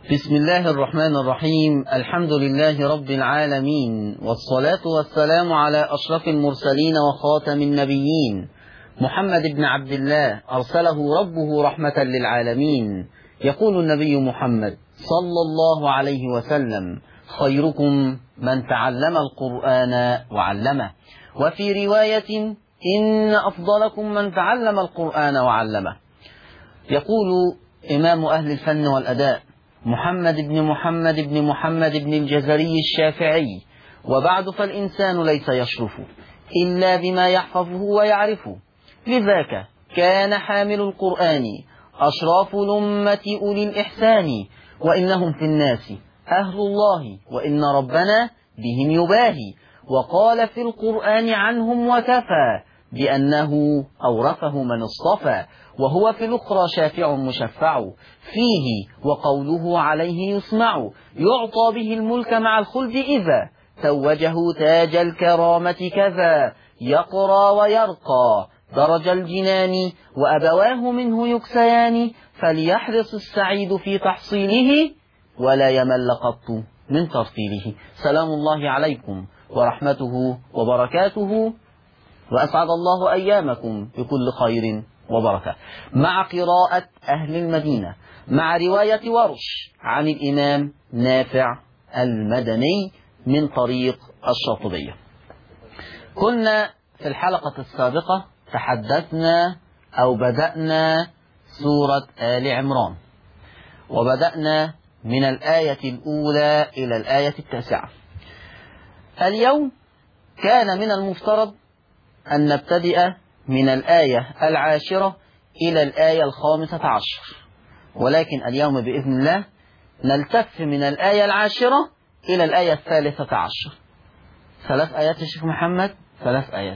بسم الله الرحمن الرحيم. الحمد لله رب العالمين، والصلاة والسلام على أشرف المرسلين وخاتم النبيين محمد بن عبد الله، أرسله ربه رحمة للعالمين. يقول النبي محمد صلى الله عليه وسلم: خيركم من تعلم القرآن وعلمه. وفي رواية: إن أفضلكم من تعلم القرآن وعلمه. يقول إمام أهل الفن والأداء محمد بن محمد بن الجزري الشافعي: وبعد فالإنسان ليس يشرف إلا بما يحفظه ويعرفه، لذاك كان حامل القرآن أشراف الأمة أولي الإحسان، وإنهم في الناس أهل الله وإن ربنا بهم يباهي، وقال في القرآن عنهم وكفى بأنه أورثه من اصطفى، وهو في الأخرى شافع مشفع فيه، وقوله عليه يسمع، يعطى به الملك مع الخلد إذا توجه تاج الكرامة كذا، يقرى ويرقى درج الجنان وأبواه منه يكسيان، فليحرص السعيد في تحصيله ولا يمل قط من ترتيله. سلام الله عليكم ورحمته وبركاته، وأسعد الله أيامكم بكل خير وبركة، مع قراءة أهل المدينة مع رواية ورش عن الإمام نافع المدني من طريق الشاطبية. كنا في الحلقة السابقة تحدثنا أو بدأنا سورة آل عمران، وبدأنا من الآية الأولى إلى الآية 9. اليوم كان من المفترض أن نبتدئ من الآية 10 إلى الآية 15، ولكن اليوم بإذن الله نلتف من الآية 10 إلى الآية 13. 3 آيات يا شيخ محمد، 3 آيات.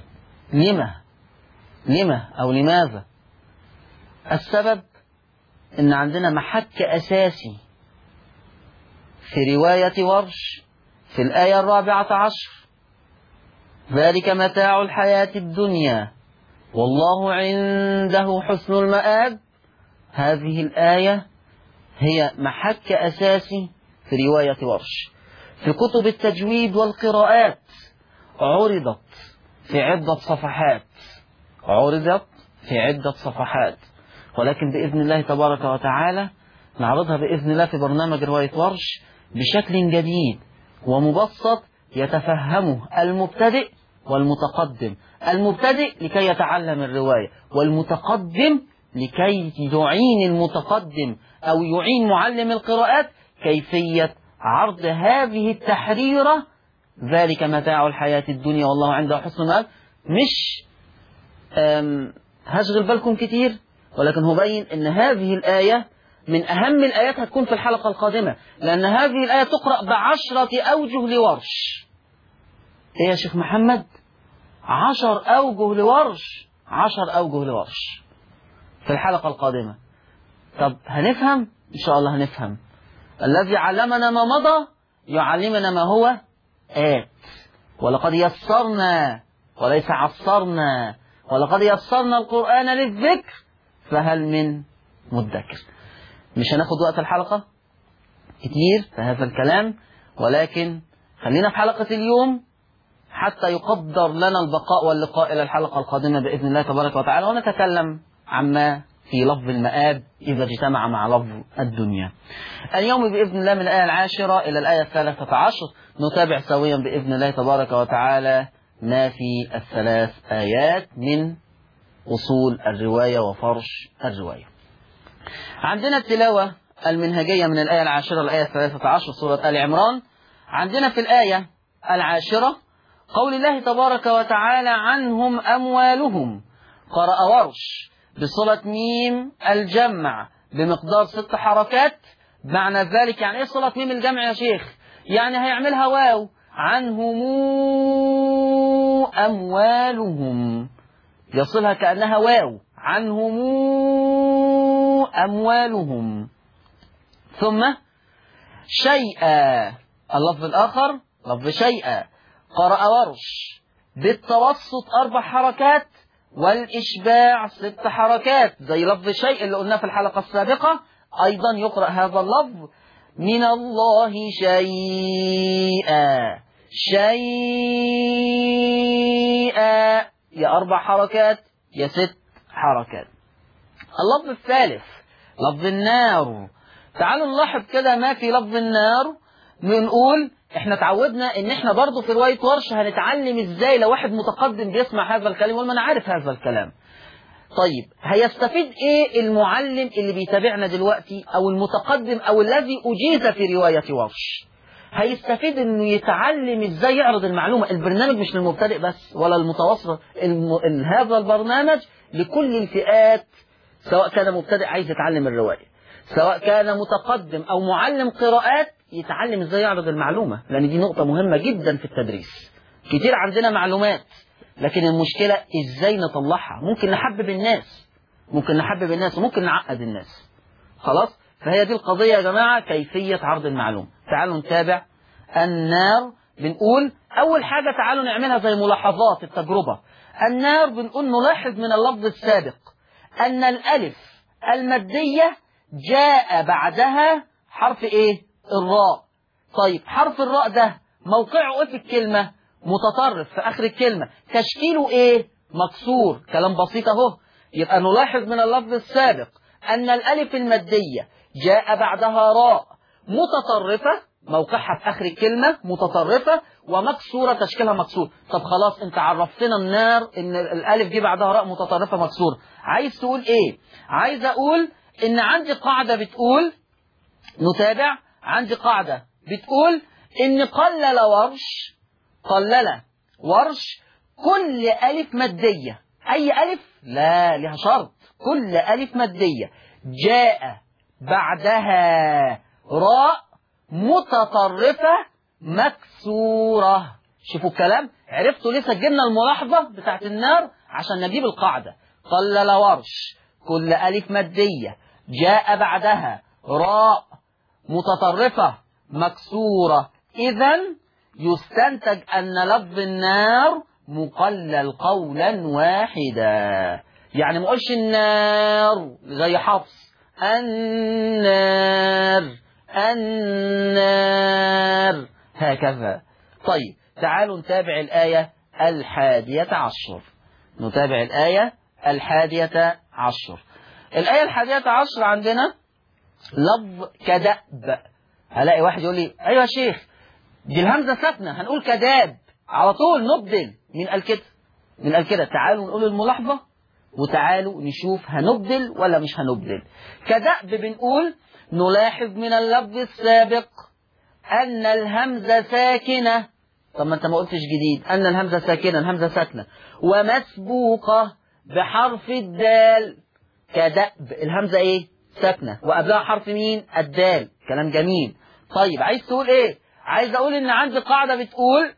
لما أو لماذا؟ السبب إن عندنا محك أساسي في رواية ورش في الآية 14: ذلك متاع الحياة الدنيا والله عنده حسن المآب. هذه الآية هي محك أساسي في رواية ورش. في كتب التجويد والقراءات عرضت في عدة صفحات، ولكن بإذن الله تبارك وتعالى نعرضها بإذن الله في برنامج رواية ورش بشكل جديد ومبسط يتفهمه المبتدئ والمتقدم. المبتدئ لكي يتعلم الرواية، والمتقدم لكي يعين المتقدم أو يعين معلم القراءات كيفية عرض هذه التحريرة. ذلك متاع الحياة الدنيا والله عنده حسن المآب. مش هشغل بالكم كتير، ولكن هو بين أن هذه الآية من أهم الآيات هتكون في الحلقة القادمة، لأن هذه الآية تقرأ ب10 أوجه لورش. إيه يا شيخ محمد؟ 10 أوجه لورش، 10 أوجه لورش في الحلقة القادمة. طب هنفهم؟ إن شاء الله هنفهم. الذي علمنا ما مضى يعلمنا ما هو آت، ولقد يسرنا وليس عصرنا، ولقد يسرنا القرآن للذكر فهل من مدكر. مش هناخد وقت الحلقة كتير في هذا الكلام، ولكن خلينا في حلقة اليوم حتى يقدر لنا البقاء واللقاء إلى الحلقة القادمة بإذن الله تبارك وتعالى، ونتكلم عما في لفظ المآب إذا اجتمع مع لفظ الدنيا. اليوم بإذن الله من الآية 10 إلى الآية 13 نتابع سويا بإذن الله تبارك وتعالى ما في ال3 آيات من أصول الرواية وفرش الرواية. عندنا التلاوة المنهجية من الآية 10 للآية 13 سورة آل عمران. عندنا في الآية 10 قول الله تبارك وتعالى: عنهم أموالهم. قرأ ورش بصلة ميم الجمع بمقدار 6 حركات. معنى ذلك يعني إيه صلة ميم الجمع يا شيخ؟ يعني هيعملها واو. عنهم أموالهم، يصلها كأنها واو. عنهم أموالهم. ثم شيئا، اللفظ الآخر لفظ شيئا، قرأ ورش بالتوسط 4 حركات والإشباع 6 حركات زي لفظ شيء اللي قلناه في الحلقة السابقة. أيضا يقرأ هذا اللفظ من الله شيئا. شيئا يا 4 حركات يا 6 حركات. اللفظ الثالث لفظ النار. تعالوا نلاحظ كده ما في لفظ النار. بنقول احنا تعودنا ان احنا برضو في رواية ورش هنتعلم ازاي لو واحد متقدم بيسمع هذا الكلام يقول ما انا عارف هذا الكلام. طيب هيستفيد ايه المعلم اللي بيتابعنا دلوقتي او المتقدم او الذي اجيز في رواية ورش؟ هيستفيد انه يتعلم ازاي يعرض المعلومة. البرنامج مش للمبتدئ بس ولا المتوسط، هذا البرنامج لكل الفئات، سواء كان مبتدئ عايز يتعلم الرواية، سواء كان متقدم او معلم قراءات يتعلم ازاي يعرض المعلومة، لان دي نقطة مهمة جدا في التدريس. كتير عندنا معلومات لكن المشكلة ازاي نطلعها. ممكن نحبب الناس، وممكن نعقد الناس. خلاص، فهي دي القضية يا جماعة، كيفية عرض المعلومة. تعالوا نتابع النار. بنقول أول حاجة تعالوا نعملها زي ملاحظات التجربة. النار بنقول نلاحظ من اللفظ السابق أن الألف المادية جاء بعدها حرف إيه؟ الراء. طيب حرف الراء ده موقعه إيه في الكلمة؟ متطرف في آخر الكلمة. تشكيله إيه؟ مكسور. كلام بسيط أهو. يبقى نلاحظ من اللفظ السابق أن الألف المادية جاء بعدها راء متطرفة، موقعها في آخر الكلمة متطرفة، ومكسورة تشكيلها مكسور. طب خلاص انت عرفتنا النار ان الألف دي بعدها راء متطرفة مكسورة. عايز تقول ايه؟ عايز اقول ان عندي قاعدة بتقول، نتابع، عندي قاعدة بتقول ان قلل ورش كل ألف مادية. أي ألف؟ لا، لها شرط. كل ألف مادية جاء بعدها راء متطرفة مكسورة. شوفوا الكلام، عرفتوا ليه سجلنا الملاحظة بتاعت النار؟ عشان نجيب القاعدة. قلل ورش كل ألف مادية جاء بعدها راء متطرفة مكسورة. إذن يستنتج أن لفظ النار مقلل قولا واحدا. يعني ما قولش النار زي حفص النار هكذا. طيب تعالوا نتابع الآية 11. نتابع الآية 11. الآية 11 عندنا لفظ كدأب. هلاقي واحد يقول لي أيوة يا شيخ دي الهمزة ساكنة هنقول كداب على طول، نبدل. مين قال كده؟ تعالوا نقول الملاحظة وتعالوا نشوف هنبدل ولا مش هنبدل. كدأب بنقول نلاحظ من اللفظ السابق أن الهمزة ساكنة. طب ما انت ما قلتش جديد. أن الهمزة ساكنة، الهمزة ساكنة ومسبوقة بحرف الدال. كدأب الهمزة ايه؟ ساكنة وقبلها حرف مين؟ الدال. كلام جميل. طيب عايز تقول ايه؟ عايز اقول ان عندي قاعدة بتقول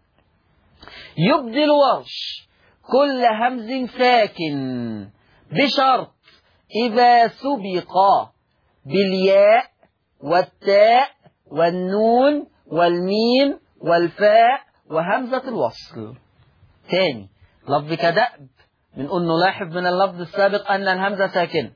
يبدل ورش كل همز ساكن بشرط إذا سبق بالياء والتاء والنون والميم والفاء وهمزة الوصل. تاني لفظ كدأب بنقول نلاحظ من اللفظ السابق أن الهمزة ساكنة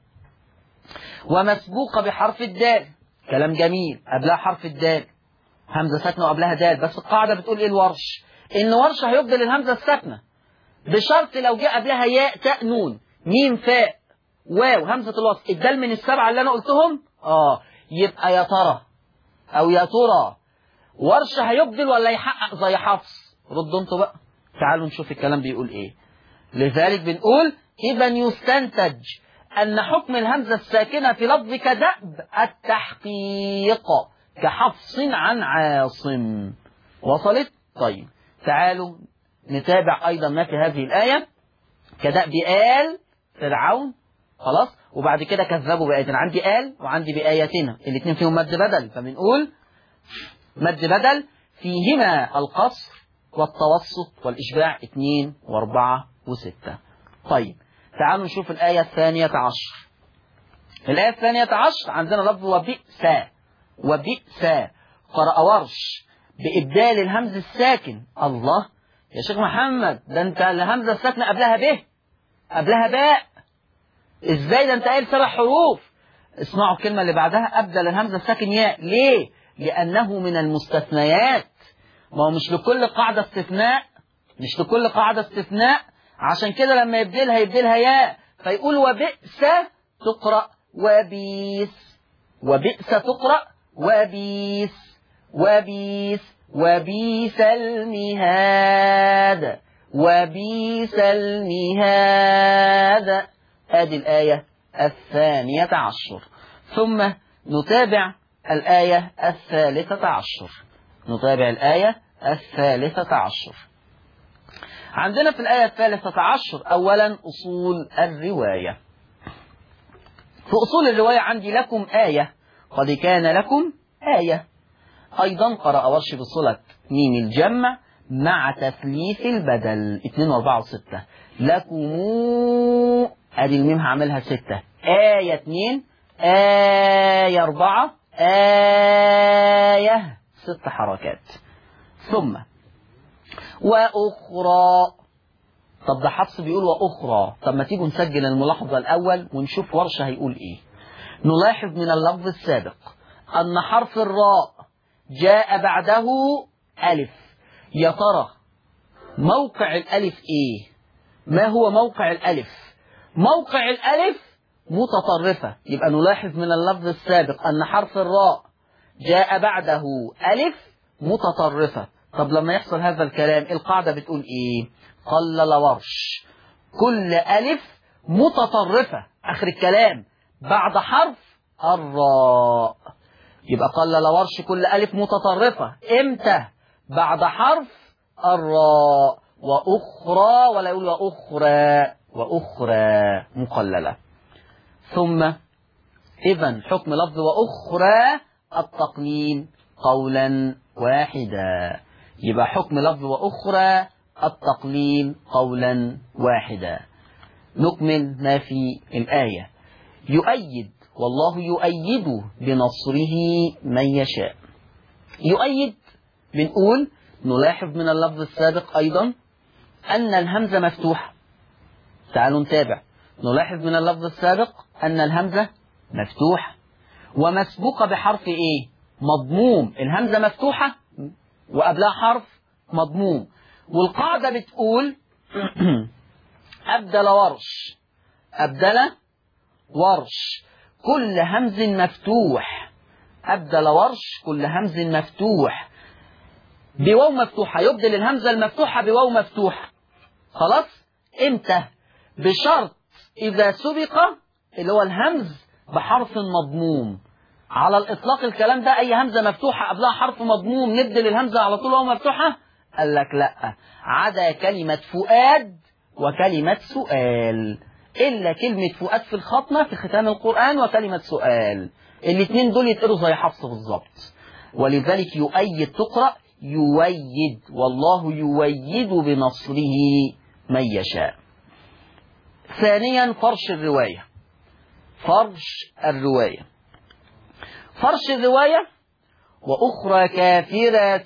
ومسبوقة بحرف الدال. كلام جميل. قبلها حرف الدال، همزة ساكنة وقبلها دال. بس القاعدة بتقول ايه الورش؟ ان ورش هيبدل الهمزة الساكنة بشرط لو جاء قبلها ياء تاء نون ميم فاء واو همزة الوصل. الدال من السبعة اللي انا قلتهم يبقى يا ترى او يا ترى ورش هيبدل ولا يحقق زي حفص؟ ردوا انتوا بقى. تعالوا نشوف الكلام بيقول ايه. لذلك بنقول اذا يستنتج ان حكم الهمزة الساكنة في لفظ كدأب التحقيق كحفص عن عاصم. وصلت؟ طيب تعالوا نتابع أيضا ما في هذه الآية. كدأب آل فرعون. خلاص، وبعد كده كذبوا بآياتنا. عندي آل وعندي بآياتنا، الاثنين فيهم مد بدل، فبنقول مد بدل فيهما القصر والتوسط والإشباع 2 و4 و6. طيب تعالوا نشوف الآية 12. الآية 12 عندنا لفظ وبئس. قرأ ورش بإبدال الهمز الساكن. الله يا شيخ محمد، ده انت الهمزة الساكنة قبلها قبلها باء، ازاي ده انت قايل 7 حروف؟ اسمعوا الكلمة اللي بعدها، أبدل الهمزة الساكن ياء. ليه؟ لأنه من المستثنيات. ما هو مش لكل قاعدة استثناء، مش لكل قاعدة استثناء، عشان كده لما يبدلها ياء فيقول وبئس تقرأ وبيس، وبئس تقرأ وبيس، وبيس، وبيس المهاد، وبيس المهاد. هذه الآية 12. ثم نتابع الآية 13. نتابع الآية 13. عندنا في الآية 13 أولا أصول الرواية. في أصول الرواية عندي لكم آية، قد كان لكم آية. أيضا قرأ ورش بصلة ميم الجمع مع تثليث البدل 2 و4 و6. لكم أدي الميم هعملها 6، آية 2، آية 4، آية 6 حركات. ثم وأخرى. طب ده حفص بيقول وأخرى، طب ما تيجوا نسجل الملاحظة الأول ونشوف ورش هيقول إيه. نلاحظ من اللفظ السابق أن حرف الراء جاء بعده ألف. يا ترى موقع الألف إيه؟ ما هو موقع الألف؟ موقع الألف متطرفة. يبقى نلاحظ من اللفظ السابق أن حرف الراء جاء بعده ألف متطرفة. طب لما يحصل هذا الكلام القاعدة بتقول إيه؟ قلل ورش كل ألف متطرفة آخر الكلام بعد حرف الراء. يبقى قلل ورش كل ألف متطرفة إمتى؟ بعد حرف الراء. وأخرى، ولا يقول وأخرى، وأخرى مقللة. ثم إذن حكم لفظ وأخرى التقليل قولا واحدا. يبقى حكم لفظ وأخرى التقليل قولا واحدا. نكمل ما في الآية. يؤيد، والله يؤيد بنصره من يشاء. يؤيد بنقول نلاحظ من اللفظ السابق أيضا أن الهمزة مفتوحة. تعالوا نتابع. نلاحظ من اللفظ السابق أن الهمزة مفتوحة ومسبوقة بحرف إيه؟ مضموم. الهمزة مفتوحة وقبلها حرف مضموم. والقاعدة بتقول أبدل ورش، أبدل ورش كل همز مفتوح. أبدل ورش كل همز مفتوح بواو مفتوحة. يبدل الهمزة المفتوحة بواو مفتوحة. خلاص؟ إمتى؟ بشرط إذا سبق اللي هو الهمز بحرف مضموم. على الإطلاق الكلام ده أي همزة مفتوحة قبلها حرف مضموم نبدل الهمزة على طول واو مفتوحة؟ قال لك لا، عدا كلمة فؤاد وكلمة سؤال. إلا كلمة فؤاد في الخاتمة في ختام القرآن وكلمة سؤال، الاثنين دول يتقروا زي حفص بالظبط. ولذلك يؤيد تقرأ يؤيد، والله يؤيد بنصره من يشاء. ثانيا فرش الرواية. فرش الرواية. فرش الرواية وأخرى كافرة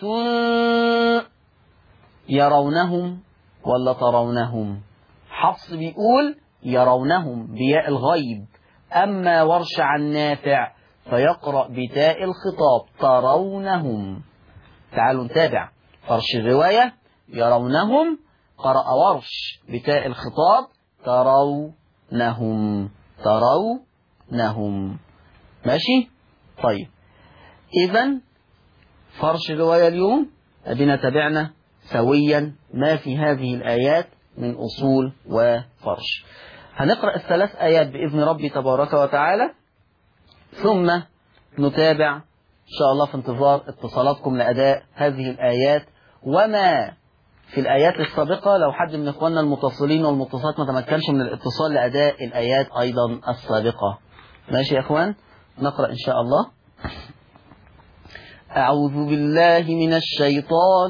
يرونهم ولا ترونهم؟ حفص بيقول يرونهم بياء الغيب، أما ورش عن نافع فيقرأ بتاء الخطاب ترونهم. تعالوا نتابع. فرش الرواية يرونهم قرأ ورش بتاء الخطاب ترونهم، ترونهم. ماشي؟ طيب إذن فرش الرواية اليوم أدينا تابعنا سويا ما في هذه الآيات من أصول وفرش. هنقرأ الثلاث آيات بإذن ربي تبارك وتعالى، ثم نتابع إن شاء الله في انتظار اتصالاتكم لأداء هذه الآيات. وما في الآيات السابقة لو حد من إخواننا المتصلين والمتصلات ما تمكنش من الاتصال لأداء الآيات أيضا السابقة. ماشي يا إخوان؟ نقرأ إن شاء الله. أعوذ بالله من الشيطان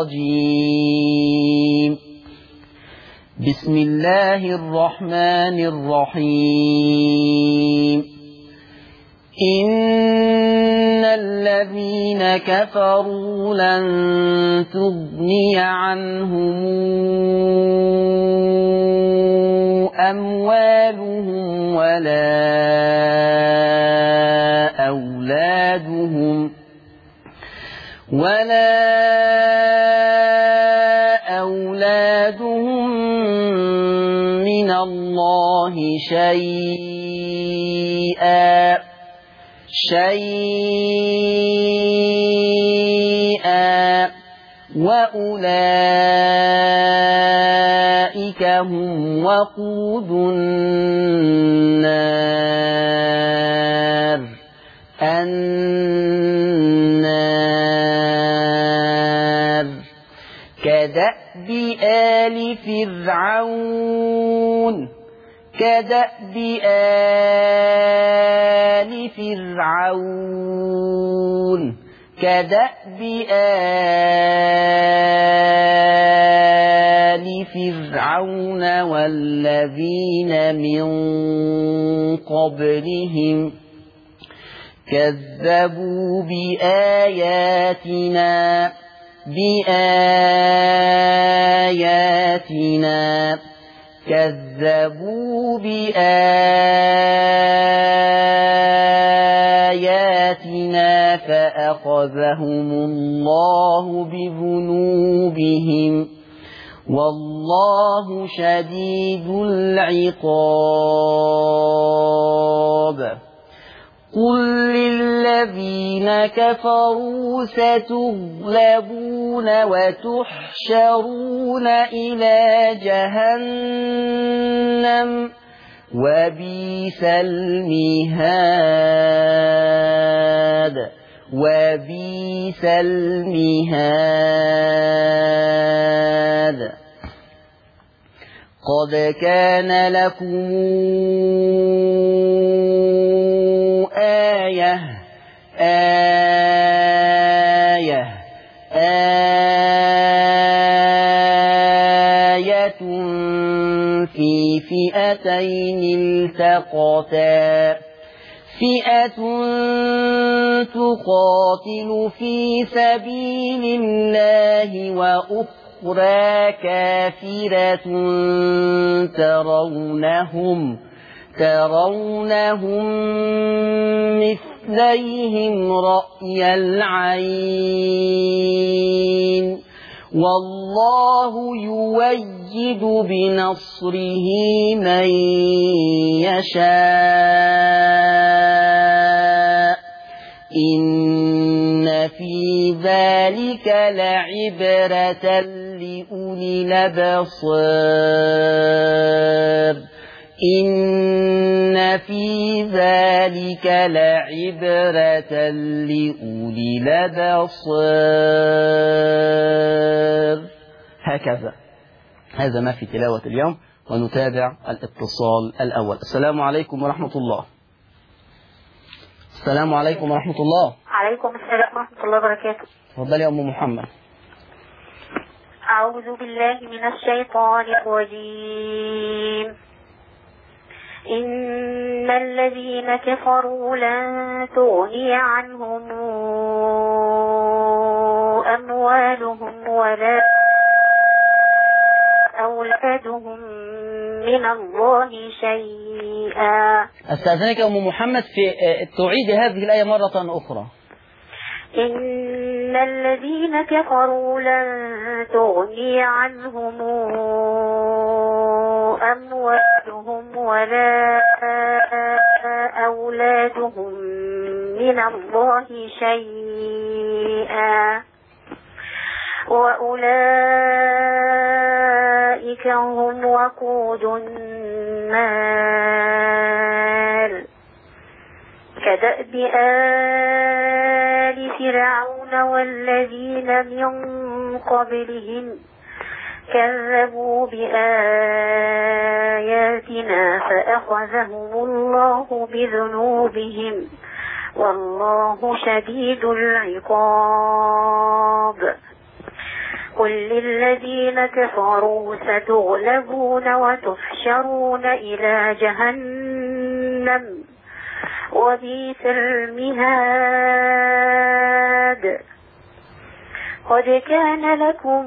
الرجيم. بسم الله الرحمن الرحيم. إن الذين كفروا لن تغني عنهم أموالهم ولا أولادهم ولا أولادهم من الله شيئا وأولئك هم وقود النار كدأب آل فرعون كدأب آل فرعون والذين من قبلهم كذبوا بآياتنا فأخذهم الله بذنوبهم والله شديد العقاب قل للذين كفروا ستغلبون وتحشرون إلى جهنم وبئس المهاد قد كان لكم آية في فئتين التقتا فئة تقاتل في سبيل الله وأخرى كافرة ترونهم مثليهم رأي العين والله يؤيد بنصره من يشاء إن في ذلك لعبرة لأولي الأبصار إن في ذلك لعبرة لأولي الأبصار. هكذا هذا ما في تلاوة اليوم، ونتابع الاتصال الأول. السلام عليكم ورحمة الله. السلام عليكم ورحمة الله. عليكم السلام ورحمة الله وبركاته. تفضلي يا أم محمد. أعوذ بالله من الشيطان الرجيم. إن الذين كفروا لن تغني عنهم أموالهم ولا أولادهم من الله شيئا. أستأذنك يا أم محمد في تعيد هذه الآية مرة أخرى. إن الذين كفروا لن تغني عنهم أموالهم ولا أولادهم من الله شيئا وأولئك هم وقود النار كدأب آل فرعون والذين من قبلهم كذبوا بآياتنا فأخذهم الله بذنوبهم والله شديد العقاب قل للذين كفروا ستغلبون وتحشرون إلى جهنم وبئس المهاد قد كان لكم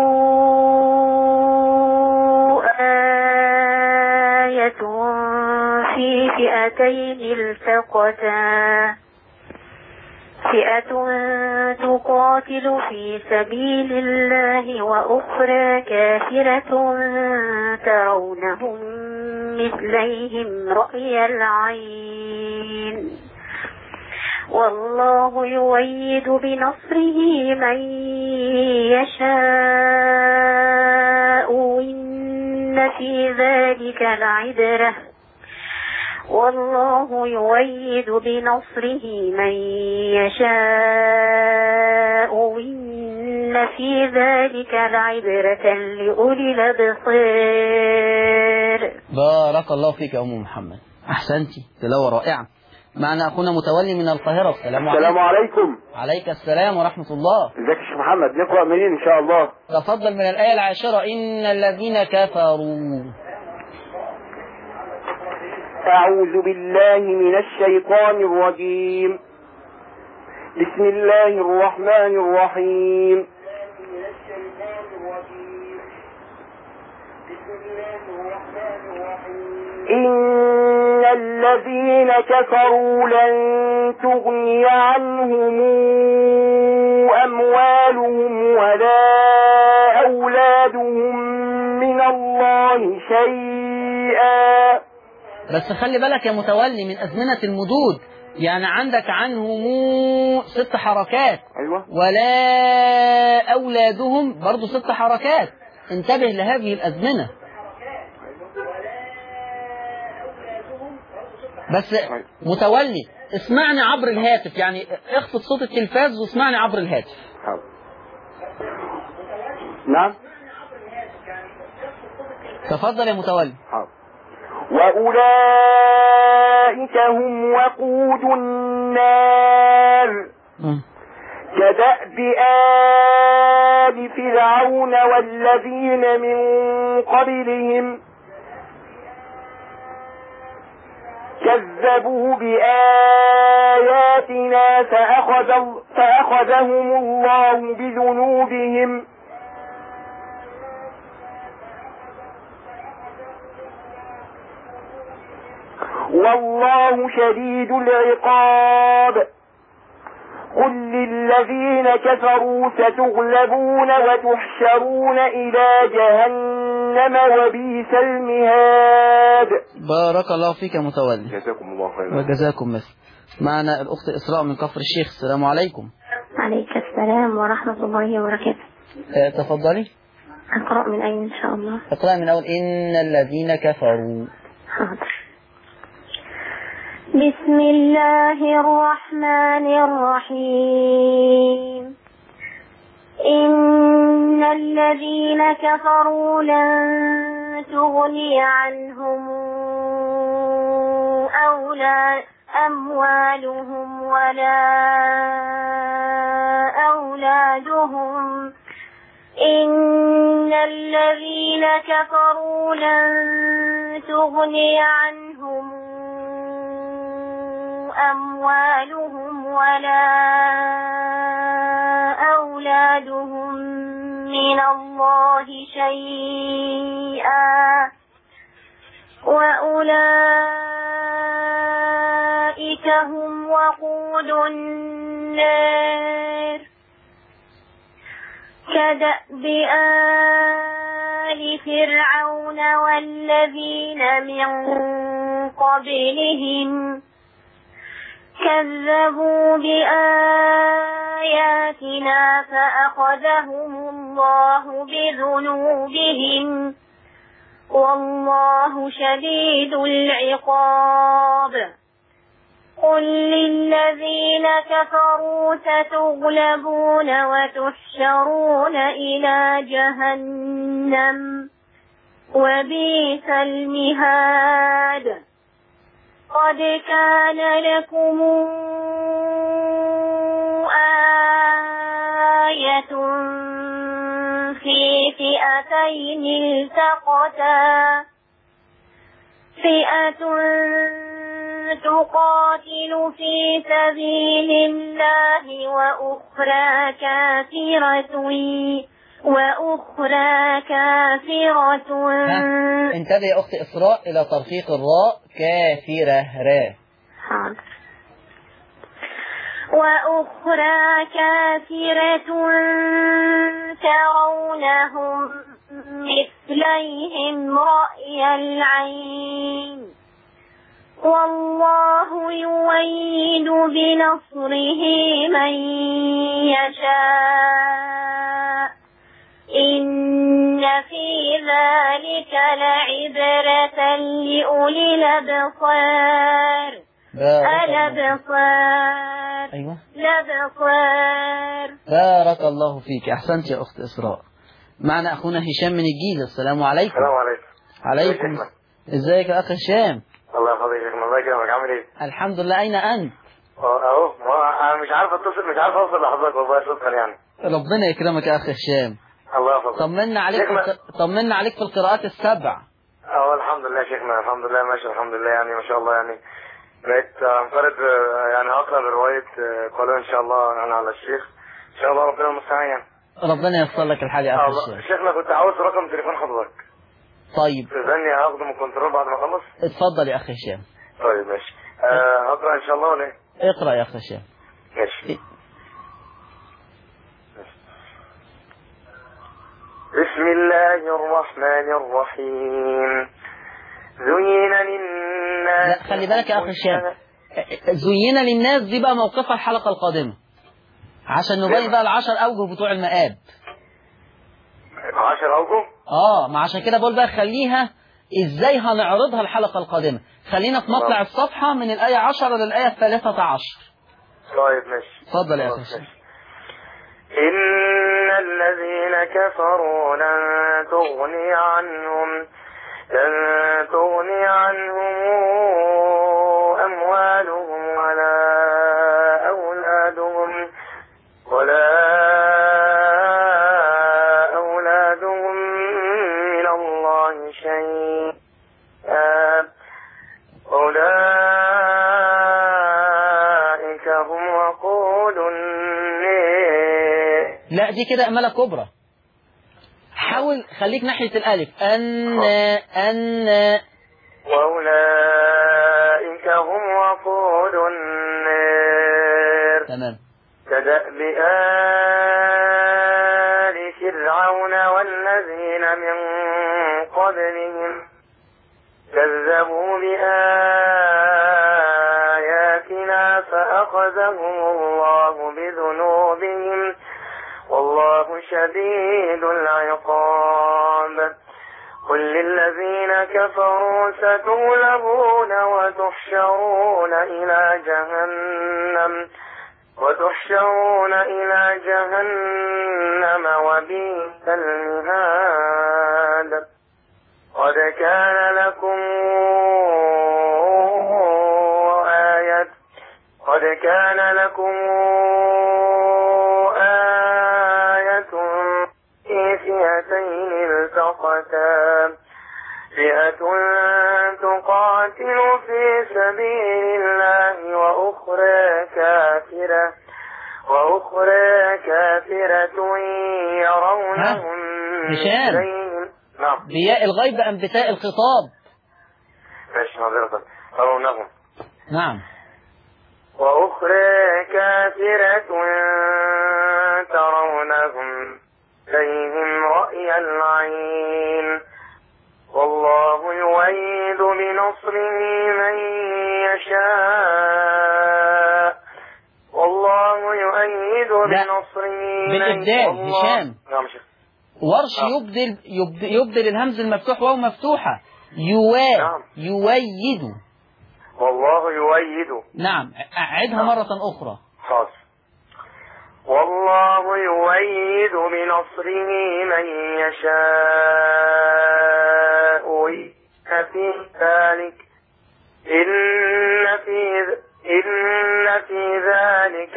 آية في فئتين التقتا فئة تقاتل في سبيل الله وأخرى كافرة ترونهم مثليهم رأي العين والله يؤيد بنصره من يشاء إن في ذلك لعبرة والله يؤيد بنصره من يشاء إن في ذلك لعبرة لأولي الأبصار. بارك الله فيك يا أم محمد، أحسنتي، تلاوة رائعة. معنا أخونا متولي من القاهرة. السلام عليكم. عليك السلام ورحمة الله. ازيك يا شيخ محمد؟ نقرأ منين إن شاء الله؟ تفضل من الآية العاشرة. إن الذين كفروا. أعوذ بالله من الشيطان الرجيم. بسم الله الرحمن الرحيم. إن الذين كفروا لن تغني عنهم أموالهم ولا أولادهم من الله شيئا. بس خلي بالك يا متولي من أزمنة المدود، يعني عندك عنهم 6 حركات. أيوة. ولا أولادهم برضو 6 حركات. انتبه لهذه الأزمنة. بس متولي اسمعني عبر الهاتف، يعني اخفض صوت التلفاز واسمعني عبر الهاتف. نعم. تفضل يا متولي. وأولئك هم وقود النار كدأب آل فرعون والذين من قبلهم كذبوا بآياتنا فأخذهم الله بذنوبهم والله شديد العقاب. قل للذين كفروا ستغلبون وتحشرون إلى جهنم وبئس المهاد. بارك الله فيك يا متولي. جزاكم الله خيرا. وجزاكم مثل. معنا الأخت إسراء من كفر الشيخ. السلام عليكم. عليك السلام ورحمة الله وبركاته. تفضلي. أقرأ من أين إن شاء الله؟ اقرأ من أول. إن الذين كفروا. حاضر. بسم الله الرحمن الرحيم. إن الذين كفروا لن تغني عنهم أموالهم ولا أولادهم. إن الذين كفروا لن تغني عنهم أموالهم ولا أولادهم من الله شيئا وأولئك هم وقود النار كدأب آل فرعون والذين من قبلهم كذبوا بآياتنا فأخذهم الله بذنوبهم والله شديد العقاب. قل للذين كفروا ستغلبون وتحشرون إلى جهنم وبئس المهاد. قد كان لكم آية في فئتين التقتا فئة تقاتل في سبيل الله وأخرى كافرة. انتبه يا أختي إسراء إلى ترقيق الراء. كافرة را. حاضر. وأخرى كافرة ترونهم مثليهم رأي العين والله يؤيد بنصره من يشاء إن في ذلك لعبرة لأولي الأبصار الأبصار أيوة. الأبصار. بارك الله فيك، أحسنت يا أخت إسراء. معنا أخونا هشام من الجيزة. السلام عليكم. السلام عليكم. عليكم. ازيك يا أخ هشام؟ الله يحفظك يا شيخنا، الله يكرمك، عامل ايه؟ الحمد لله. أين أنت؟ اهو انا مش عارف اتصل، مش عارف اوصل لحضرتك والله صدقا يعني. ربنا يكرمك يا أخ هشام. الله يحفظك. طمنا عليك في القراءات السبع. الحمد لله يا شيخنا، الحمد لله ماشي، الحمد لله يعني ما شاء الله يعني. بقيت انفرد يعني هقرا بروايه قالوا ان شاء الله يعني على الشيخ ان شاء الله، ربنا المستعان يعني. ربنا ييسر لك الحال يا اخ هشام. شيخنا كنت عاوز رقم تليفون حضرتك. طيب استاذني هاخده من الكنترول بعد ما اخلص. اتفضل يا اخ هشام. طيب ماشي. هقرا ان شاء الله ولا ايه؟ اقرا يا اخ هشام. ماشي. بسم الله الرحمن الرحيم. زين للناس. لا خلي بالك يا اخ هشام، زين للناس دي بقى موقفها الحلقة القادمة عشان نبين بقى العشر اوجه بتوع المآب. 10 اوجه؟ ما عشان كده بقول بقى خليها ازاي هنعرضها الحلقة القادمة. خلينا في مطلع الصفحة من الآية 10 للآية 13. طيب ماشي. اتفضل يا اخ هشام. إن الذين كفروا لن تغني عنهم أموالهم ولا أولادهم من الله شيئا أولئك هم وقود النار. لا دي كده أمالة كبرى. حاول خليك ناحية الألف. أن وأولئك هم وقود النار. تمام. كدأب آل فرعون والذين من قبلهم كذبوا بآياتنا فأخذهم الله بذنوبهم والله شديد العقاب. قل للذين كفروا ستغلبون وتحشرون إلى جهنم وبئس المهاد. قد كان لكم آية في فئتين التقتا، فئة تقاتل في سبيل الله وأخرى كافرة يرونهم مثليهم. نعم. بياء الغيب أم بتاء الخطاب؟ ماشي معذرة. يرونهم. نعم. وأخرى كافرة ترونهم مثليهم رأي العين والله يؤيد بنصره من يشاء. بالإبدال هشام. نعم. ورش يبدل الهمز المفتوح واو مفتوحة. نعم. يؤيد. والله يؤيد. نعم. أعدها مرة أخرى. خلاص. والله يؤيد بنصره من يشاء. إن في ذلك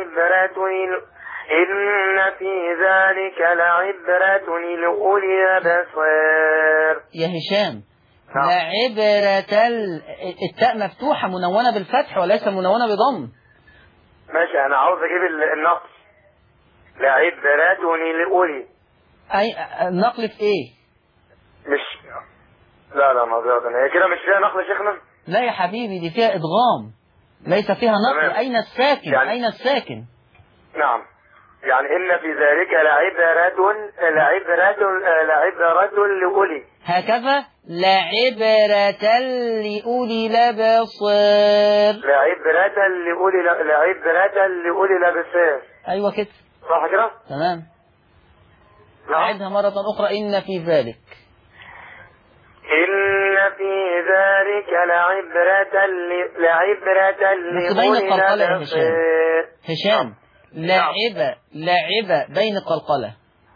لعبرة لأولي الأبصار. يا هشام لعبرة التاء مفتوحة منونة بالفتح وليس منونة بضم. ماشي أنا عاوز أجيب النقل. لعبرة لأولي. أي النقل في إيه؟ مش لا معذرة، هي كده مش فيها نقل يا شيخنا؟ لا يا حبيبي دي فيها إدغام. ليس فيها نقل. تمام. أين الساكن؟ يعني أين الساكن؟ نعم، يعني إن في ذلك لعبرة لأولي. هكذا لعبرة لأولي الأبصار. لعبرة لأولي الأبصار. أيوة كده، صح كده؟ تمام. نعم. أعدها مرة أخرى. إن في ذلك. إن في ذلك لعبرة بس بين لأولي القلقلة يا الأبصار. هشام. لعب بين القلقلة.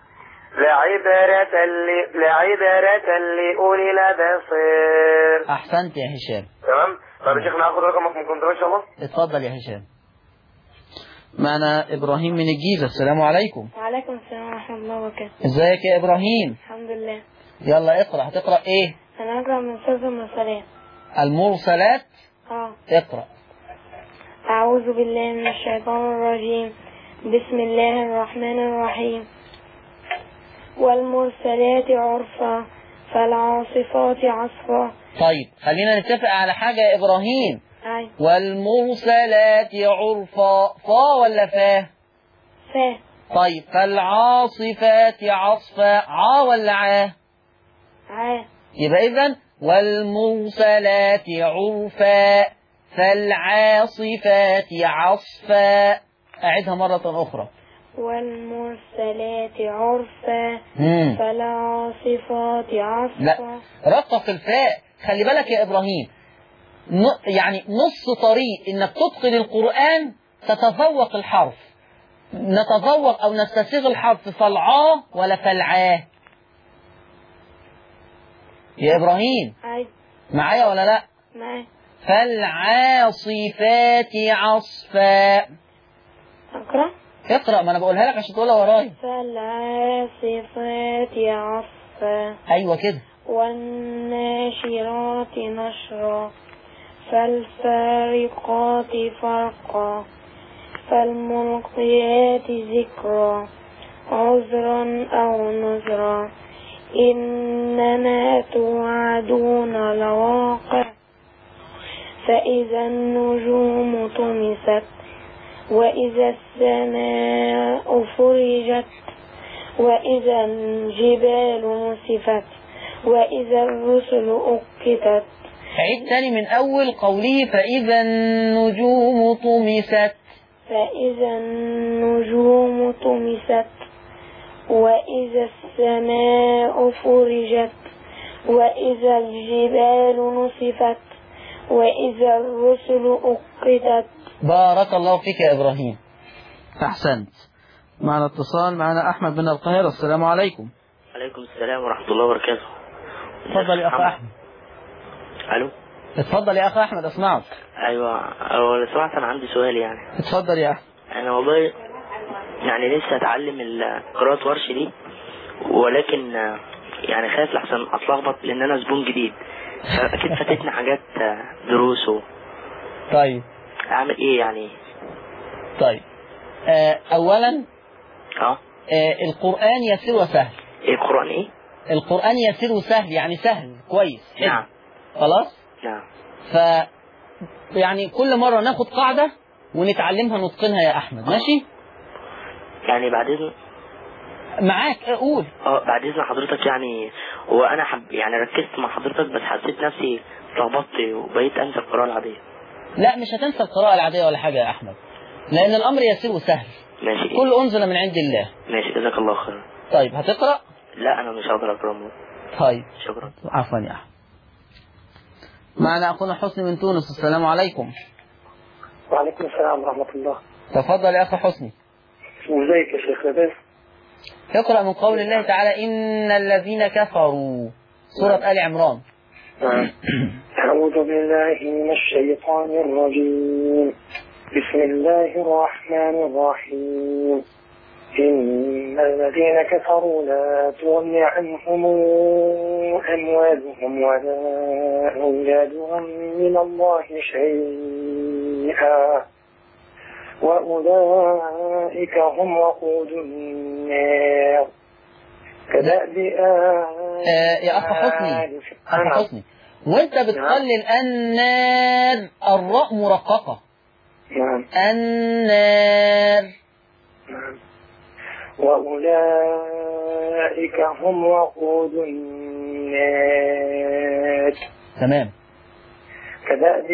لعبرة لأولي الأبصار. أحسنت يا هشام. تمام. طب يا شيخنا هاخد رقمك من كنترول إن شاء الله. اتفضل يا هشام. معنا إبراهيم من الجيزة. السلام عليكم. وعليكم السلام ورحمة الله وبركاته. ازيك يا إبراهيم؟ الحمد لله. يلا اقرأ. هتقرأ إيه؟ أنا أقرأ من سورة المرسلات. المرسلات. اقرأ. أعوذ بالله من الشيطان الرجيم. بسم الله الرحمن الرحيم. والمرسلات عرفا فالعاصفات عصفا. طيب خلينا نتفق على حاجة يا إبراهيم. أي. والمرسلات عرفا. فا ولا فا؟ فا. طيب فالعاصفات عصفا. عا ولا عا؟ عا. يبقى إذن والمرسلات عرفا فالعاصفات عصفا. أعدها مرة أخرى. والمرسلات عرفا فالعاصفات عصفا. لا، رقق الفاء. خلي بالك يا إبراهيم، يعني نص طريق إنك تتقن القرآن تتذوق الحرف. نتذوق أو نستسيغ الحرف فالعا ولا فالعاه يا إبراهيم؟ أي. معايا ولا لا؟ معايا. فالعاصفات عصفا. أقرأ؟ اقرأ، ما أنا بقولها لك عشان تقولها ورايا. فالعاصفات عصفا. أيوة كده. والناشرات نشرا فالفارقات فرقا فالملقيات ذكرا عذرا أو نذرا إنما توعدون لواقع فإذا النجوم طمست وإذا السماء فرجت وإذا الجبال نسفت وإذا الرسل أقتت. عيد تاني من أول قوله فإذا النجوم طمست. فإذا النجوم طمست وإذا السماء فرجت وإذا الجبال نسفت وإذا الرسل أقتت. بارك الله فيك يا إبراهيم، أحسنت. معنا اتصال. معنا أحمد من القاهرة. السلام عليكم. عليكم السلام ورحمة الله وبركاته. اتفضل يا أخ أحمد. ألو. اتفضل يا أخ أحمد، أسمعك. أيوة، لو سمحت أنا عندي سؤال يعني. اتفضل يا أحمد. أنا والله يعني لسه أتعلم قراءة ورش دي، ولكن يعني خايف لحسن أتلخبط لأن أنا زبون جديد، فأكيد فاتتني حاجات دروس. طيب أعمل إيه يعني؟ طيب أولا القرآن يسير وسهل. إيه القرآن إيه؟ القرآن يسير وسهل، يعني سهل كويس. نعم. خلاص؟ نعم. يعني كل مرة ناخد قاعدة ونتعلمها نتقنها يا أحمد، ماشي؟ يعني بعد إذن معاك أقول. بعد إذن حضرتك يعني، وأنا يعني ركزت مع حضرتك بس حسيت نفسي اتلخبطت وبقيت أنسى القراءة العادية. لا مش هتنسى القراءة العادية ولا حاجة يا أحمد، لأن الأمر يسير وسهل. ماشي. كل أنزل من عند الله. ماشي، جزاك الله خير. طيب هتقرأ؟ لا أنا مش هقدر أقرأ. طيب شكرا. عفوا يا أحمد. معنا أخونا حسني من تونس. السلام عليكم. وعليكم السلام ورحمة الله. تفضل يا أخي حسني. ازيك يا شيخ لباس؟ اقرأ من قول الله تعالى إن الذين كفروا، سورة آل عمران. أعوذ بالله من الشيطان الرجيم. بسم الله الرحمن الرحيم. إن الذين كفروا لا تغني عنهم أموالهم ولا أولادهم من الله شيئا وأولئك هم وقود النار. كدأب يا أخ حسني، وانت بتقلل النار الراء مرققة، نعم. النار. نعم. وأولئك هم وقود النار. تمام. كدأب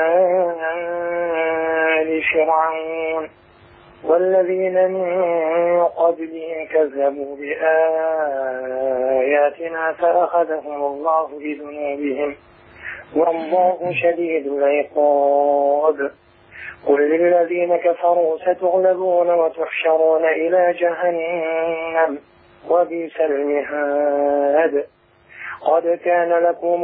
آل فرعون والذين من قبلهم كذبوا بآياتنا فأخذهم الله بذنوبهم والله شديد العقاب. قل للذين كفروا ستغلبون وتحشرون إلى جهنم وبئس المهاد. قد كان لكم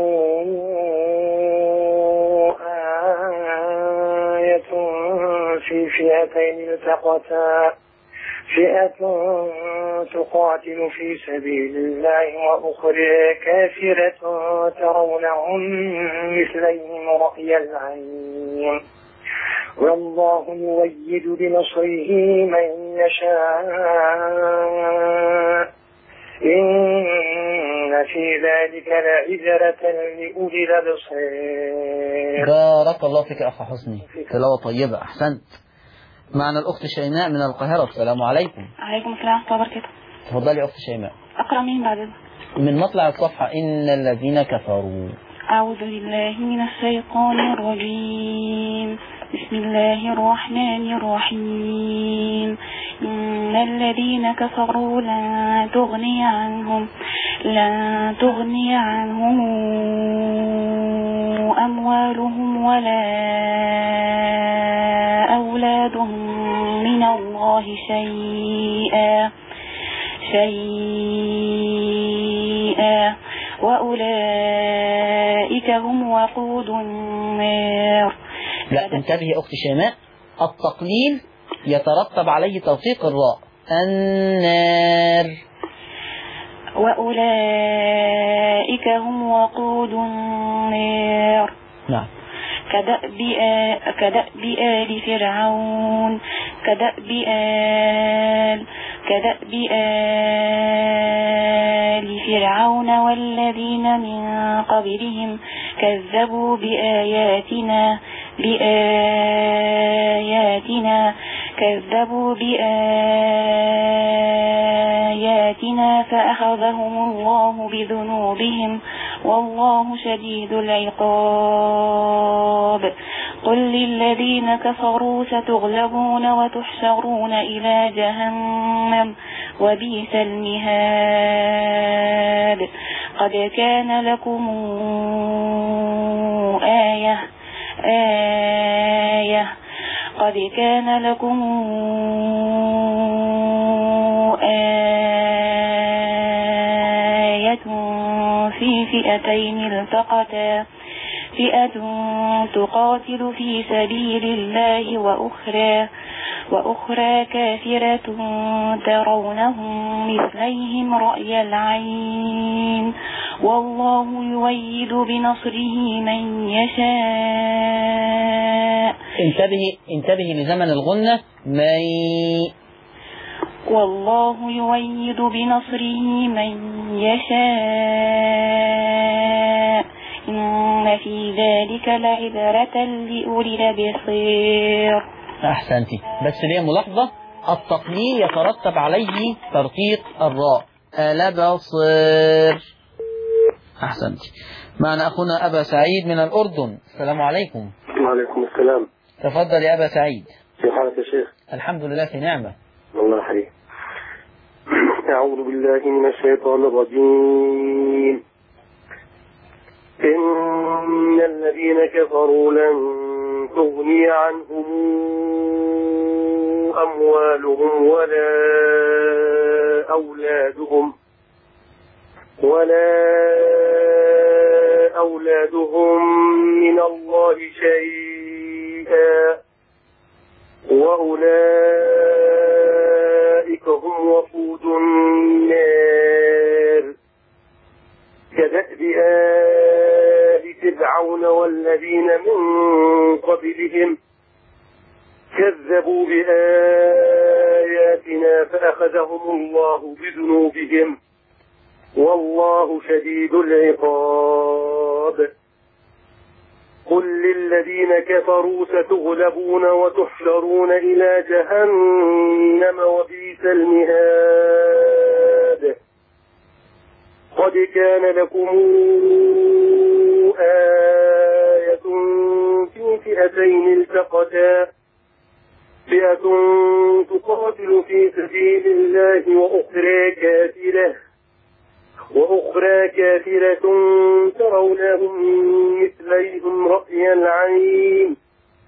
آية في فئتين التقتا فئة تقاتل في سبيل الله وأخرى كافرة ترونهم مثليهم رأي العين والله يؤيد بنصره من يشاء إن في ذلك لعبرة لأولي الأبصار. بارك الله فيك أخ حسني، تلاوة طيبة، أحسنت. معنا الأخت شيماء من القاهرة. السلام عليكم. عليكم السلام ورحمة الله وبركاته. تفضلي يا أخت شيماء. أقرأ مين بعد ذلك؟ من مطلع الصفحة. إن الذين كفروا. أعوذ بالله من الشيطان الرجيم. بسم الله الرحمن الرحيم. إن الذين كفروا لن تغني عنهم أموالهم ولا أولادهم من الله شيئا وأولئك هم وقود النار. لا، انتبهي يا أخت شيماء، التقليل يترتب عليه توثيق الراء. النار. وأولئك هم وقود النار. نعم. كدأب آل فرعون والذين من قبلهم كذبوا بآياتنا فأخذهم الله بذنوبهم والله شديد العقاب. قل للذين كفروا ستغلبون وتحشرون إلى جهنم وبئس المهاد. قد كان لكم آية في فئتين التقتا فئة تقاتل في سبيل الله وأخرى كافرة ترونهم مثليهم رأي العين والله يؤيد بنصره من يشاء. انتبهي لزمن الغنة. والله يؤيد بنصره من يشاء إن في ذلك لعبرة لأولي الأبصار. أحسنتي، بس ليه ملاحظة، التقليل يترتب عليه ترقيق الراء. الأبصار. أحسنتي. معنا أخونا أبا سعيد من الأردن. السلام عليكم. وعليكم السلام. تفضل يا أبا سعيد. كيف حالك يا شيخ؟ الحمد لله في نعمة. الله يحييك. أعوذ بالله من الشيطان الرجيم. إن الذين كفروا لن تغني عنهم أموالهم ولا أولادهم من الله شيئا وأولئك هم وقود النار. كدأب آل فرعون والذين من قبلهم كذبوا بآياتنا فأخذهم الله بذنوبهم والله شديد العقاب. قل للذين كفروا ستغلبون وتحشرون إلى جهنم وبئس المهاد قد كان لكم آية في فئتين التقتا فئة تقاتل في سبيل الله وأخرى كافرة ترونهم مثليهم رأي العين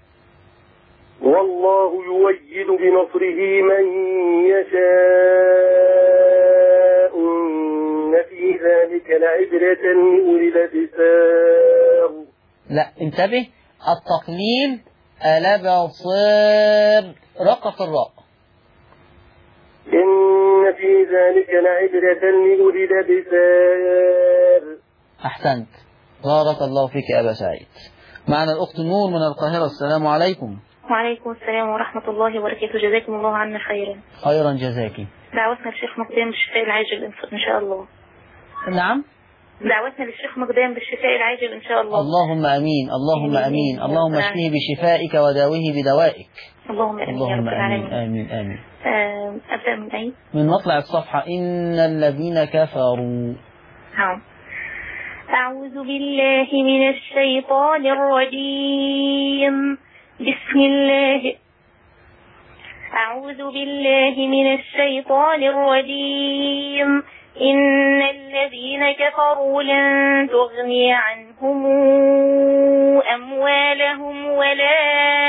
والله يؤيد بنصره من يشاء إن في ذلك لعبرة لأولي الأبصار. لا انتبه، التقليل الأبصار رقق الراء. إن في ذلك لعبرة لأولي الأبصار. أحسنت، بارك الله فيك يا أبا سعيد. معنا الأخت نور من القاهرة. السلام عليكم. وعليكم السلام ورحمة الله وبركاته. جزاكم الله عنا خيرا. خيرا جزاكي. دعوتنا للشيخ مقدام بالشفاء العاجل إن شاء الله. نعم، دعوتنا للشيخ مقدام بالشفاء العاجل إن شاء الله. اللهم أمين، اللهم أمين، اللهم اشفيه بشفائك وداوه بدوائك. اللهم أمين. اللهم أمين آمين آمين. أبدأ من أين؟ من مطلع الصفحة. إن الذين كفروا. نعم. أعوذ بالله من الشيطان الرجيم. بسم الله. أعوذ بالله من الشيطان الرجيم. إن الذين كفروا لن تغني عنهم أموالهم ولا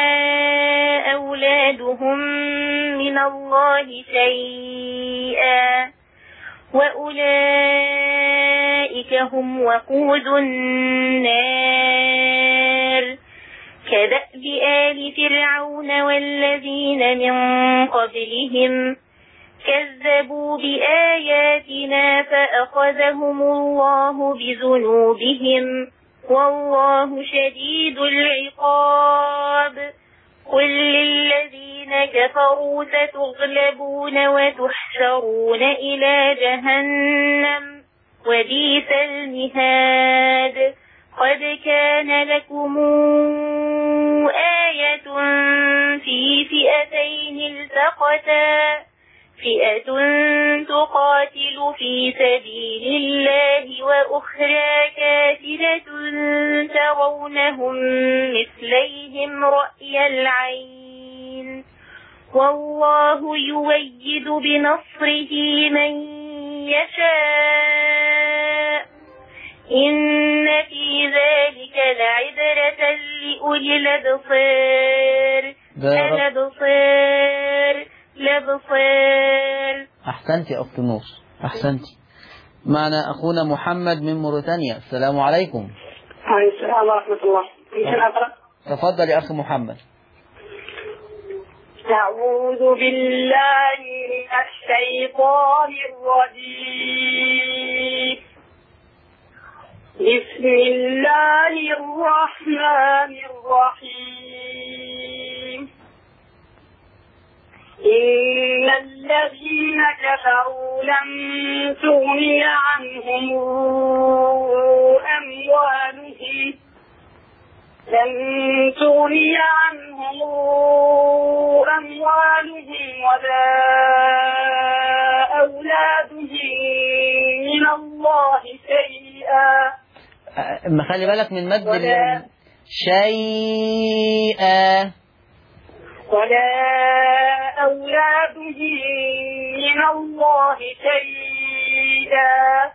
أولادهم من الله شيئا وأولئك هم وقود النار كدأب آل فرعون والذين من قبلهم كذبوا بآياتنا فأخذهم الله بذنوبهم والله شديد العقاب. قل للذين كفروا ستغلبون وتحشرون إلى جهنم وبئس المهاد. قد كان لكم آية في فئتين التقتا فئة تقاتل في سبيل الله وأخرى كافرة ترونهم مثليهم رأي العين والله يؤيد بنصره من يشاء إن في ذلك لعبرة لأولي الأبصار. أحسنت يا أخت نور، أحسنت. معنا أخونا محمد من موريتانيا. السلام عليكم. وعليكم السلام ورحمة الله. ممكن أقرأ؟ تفضل يا أخي محمد. أعوذ بالله من الشيطان الرجيم. بسم الله الرحمن الرحيم. إن الذين كفروا لن تغني عنهم أموالهم ولا أولادهم من الله شيئا. خلي بالك من مد شيئا. ولا أولادهم من الله شيئا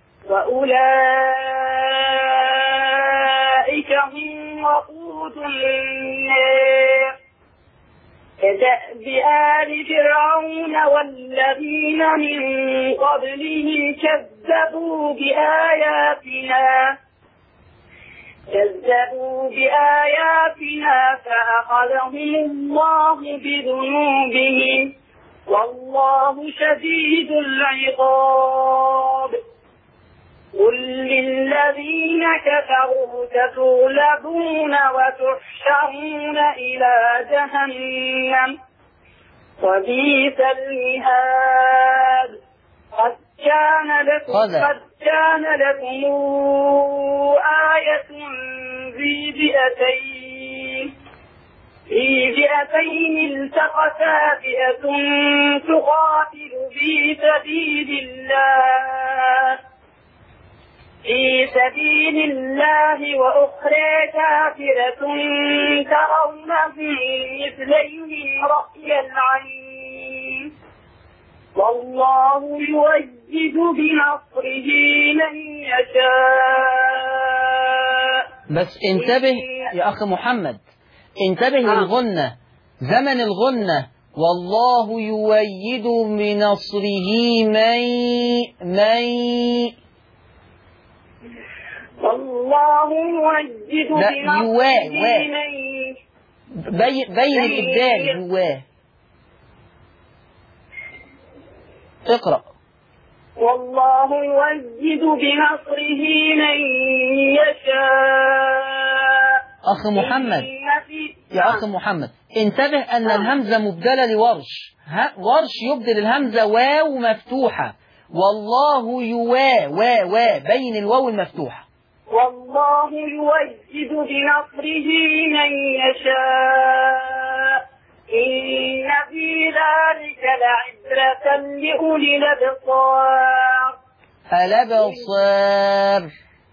وأولئك هم وقود النار كدأب آل فرعون والذين من قبلهم كذبوا بآياتنا فأخذهم الله بذنوبهم والله شديد العقاب. قل للذين كفروا ستغلبون وتحشرون إلى جهنم وبئس المهاد. قد كان لكم آية في فئتين التقتا فئة تقاتل في سبيل الله وأخرى كافرة ترونهم مثليهم رأي العين والله يؤيد بنصره من يشاء. بس انتبه يا أخ محمد، انتبه للغنة، زمن الغنة. والله يؤيد بنصره والله يؤيد بنصره بين الإبدال يواه. اقرأ. والله يؤيد بنصره من يشاء. أخ محمد يا أخ محمد، انتبه أن الهمزة مبدلة لورش. ورش يبدل الهمزة واو مفتوحة. والله يوا بين الواو المفتوحة. والله يؤيد بنصره من يشاء إن في ذلك لعبرة لأولي الأبصار. الأبصار.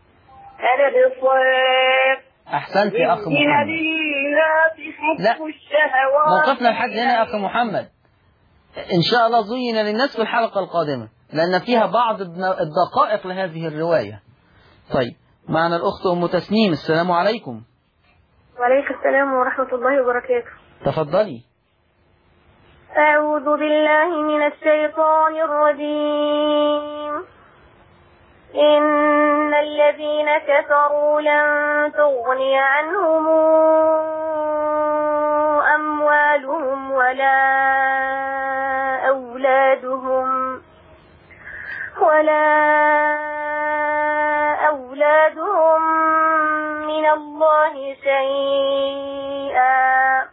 أحسنت يا أخ محمد. لا، موقفنا لحد هنا يا أخ محمد. إن شاء الله زين للناس في الحلقة القادمة لأن فيها بعض الدقائق لهذه الرواية. طيب، معنا الأخت أم تسنيم. السلام عليكم. وعليكم السلام ورحمة الله وبركاته. تفضلي. أعوذ بالله من الشيطان الرجيم. إن الذين كفروا لن تغني عنهم أموالهم ولا أولادهم من الله شيئا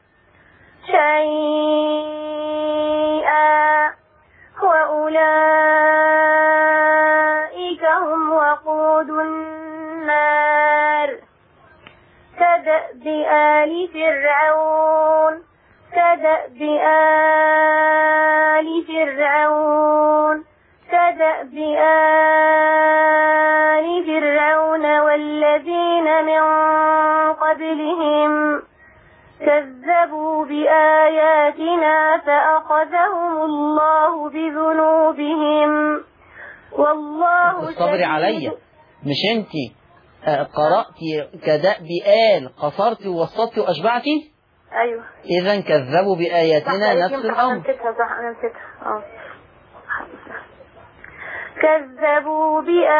وأولئك هم وقود النار. كدأب آل فرعون والذين من قبلهم كذبوا بآياتنا فأخذهم الله بذنوبهم والله صبري عليا، مش انتي قرأتي كدأب آل قصرتي ووسطتي وأشبعتي؟ أيوة. إذا كذبوا بآياتنا نفس الأمر. كذبوا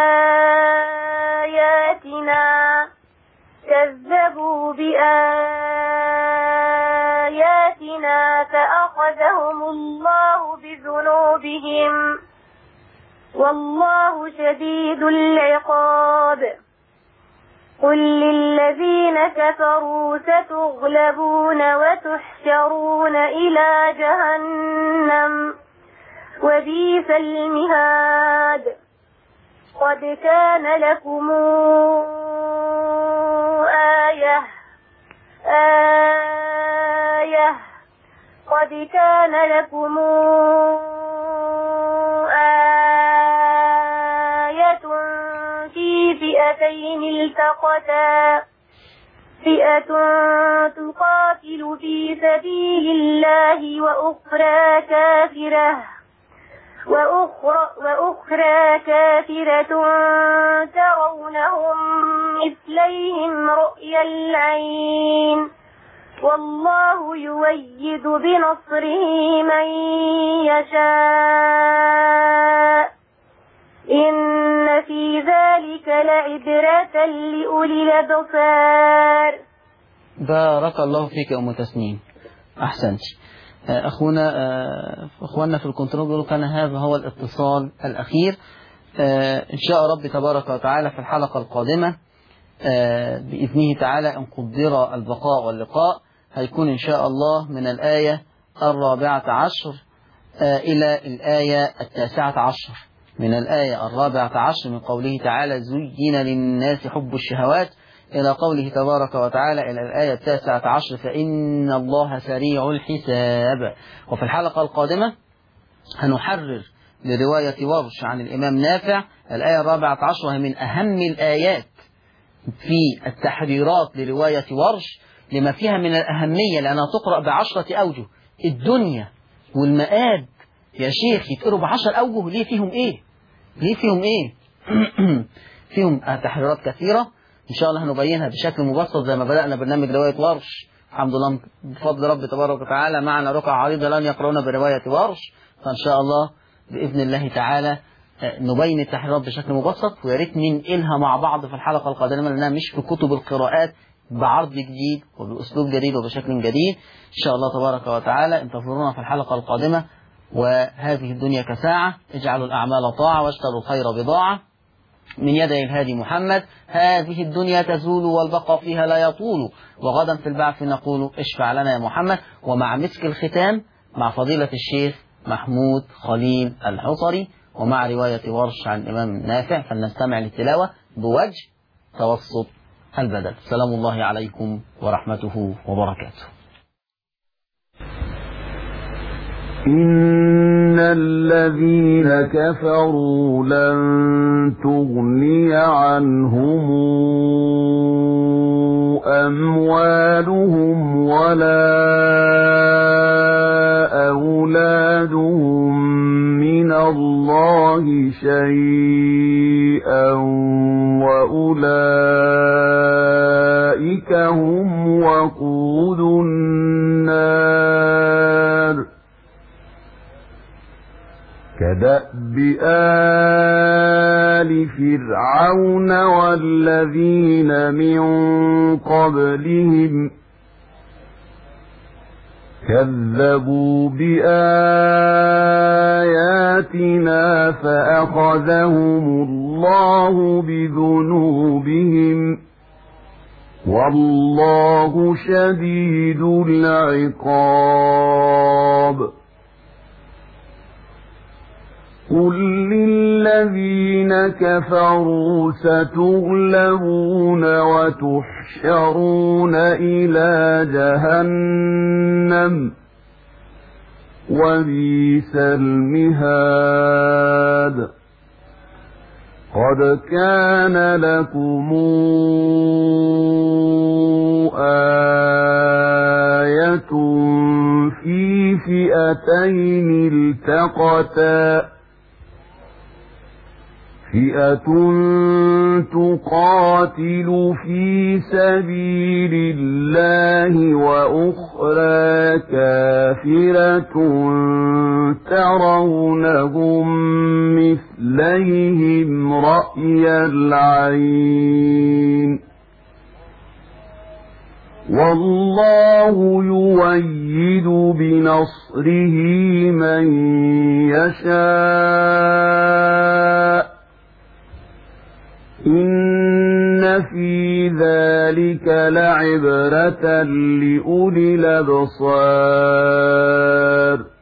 بآياتنا فأخذهم الله بذنوبهم والله شديد العقاب. قل للذين كفروا ستغلبون وتحشرون إلى جهنم وبئس المهاد. قد كان لكم آية في فئتين التقتا فئة تقاتل في سبيل الله وأخرى كافرة ترونهم مثليهم رأي العين والله يؤيد بنصره من يشاء إن في ذلك لعبرة لأولي الأبصار. بارك الله فيك يا أم تسنيم، أحسنت. أخوانا في الكنترول بيقولوا كان هذا هو الاتصال الأخير. إن شاء رب تبارك وتعالى في الحلقة القادمة بإذنه تعالى إن قدر البقاء واللقاء هيكون إن شاء الله من الآية 14 إلى الآية 19. من الآية 14 من قوله تعالى زين للناس حب الشهوات إلى قوله تبارك وتعالى إلى الآية 19 فإن الله سريع الحساب. وفي الحلقة القادمة هنحرر لرواية ورش عن الإمام نافع الآية 14، وهي من أهم الآيات في التحريرات لرواية ورش لما فيها من الأهمية، لأنها تقرأ ب10 أوجه. الدنيا والمآد يا شيخ يتقروا ب10 أوجه، ليه فيهم إيه؟ ليه فيهم إيه؟ فيهم تحريرات كثيرة إن شاء الله هنبينها بشكل مبسط زي ما بدأنا برنامج رواية ورش. الحمد لله بفضل رب تبارك وتعالى معنا رقعة عريضة لن يقرؤون برواية ورش، فإن شاء الله بإذن الله تعالى نبين التحريرات بشكل مبسط، ويا ريت ننقلها مع بعض في الحلقة القادمة لأنها مش في كتب القراءات، بعرض جديد وبأسلوب جديد وبشكل جديد إن شاء الله تبارك وتعالى. انتظرونا في الحلقة القادمة. وهذه الدنيا كساعة، اجعلوا الأعمال طاعة واشتروا الخير بضاعة. من يدي الهادي محمد. هذه الدنيا تزول والبقاء فيها لا يطول، وغدا في البعث نقول اشفع لنا يا محمد. ومع مسك الختام مع فضيلة الشيخ محمود خليل الحصري ومع رواية ورش عن الإمام نافع، فلنستمع للتلاوة بوجه توسط البدل. سلام الله عليكم ورحمته وبركاته. إن الذين كفروا لن تغني عنهم أموالهم ولا أولادهم من الله شيئا وأولئك هم وقود النار. كدأب آل فرعون والذين من قبلهم كذبوا بآياتنا فأخذهم الله بذنوبهم والله شديد العقاب. قل للذين كفروا ستغلبون وتحشرون إلى جهنم وبئس المهاد. قد كان لكم آية في فئتين التقتا، فئة تقاتل في سبيل الله وأخرى كافرة ترونهم مثليهم رأي العين والله يؤيد بنصره من يشاء إن في ذلك لعبرة لأولي الأبصار.